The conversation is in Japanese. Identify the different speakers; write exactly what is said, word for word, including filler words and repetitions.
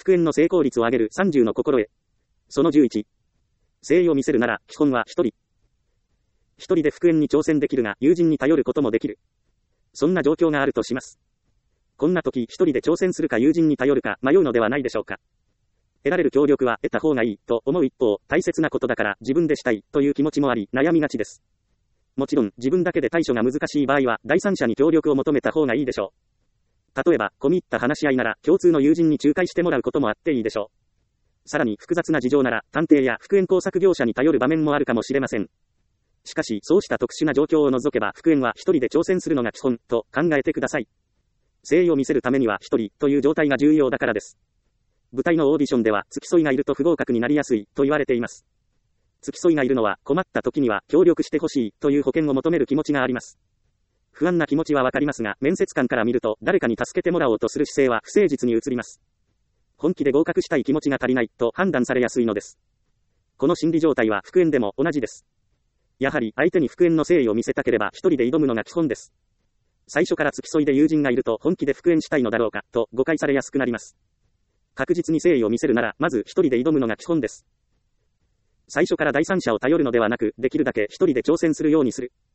Speaker 1: 復縁の成功率を上げるさんじゅうの心得。そのじゅういち。誠意を見せるなら、基本は一人。一人で復縁に挑戦できるが、友人に頼ることもできる。そんな状況があるとします。こんな時、一人で挑戦するか友人に頼るか迷うのではないでしょうか。得られる協力は得た方がいいと思う一方、大切なことだから自分でしたいという気持ちもあり、悩みがちです。もちろん、自分だけで対処が難しい場合は、第三者に協力を求めた方がいいでしょう。例えば、込み入った話し合いなら、共通の友人に仲介してもらうこともあっていいでしょう。さらに、複雑な事情なら、探偵や復縁工作業者に頼る場面もあるかもしれません。しかし、そうした特殊な状況を除けば、復縁は一人で挑戦するのが基本、と考えてください。誠意を見せるためには一人、という状態が重要だからです。舞台のオーディションでは、付き添いがいると不合格になりやすい、と言われています。付き添いがいるのは、困った時には、協力してほしい、という保険を求める気持ちがあります。不安な気持ちはわかりますが、面接官から見ると、誰かに助けてもらおうとする姿勢は不誠実に映ります。本気で合格したい気持ちが足りない、と判断されやすいのです。この心理状態は復縁でも同じです。やはり、相手に復縁の誠意を見せたければ、一人で挑むのが基本です。最初から付き添いで友人がいると、本気で復縁したいのだろうか、と誤解されやすくなります。確実に誠意を見せるなら、まず一人で挑むのが基本です。最初から第三者を頼るのではなく、できるだけ一人で挑戦するようにする。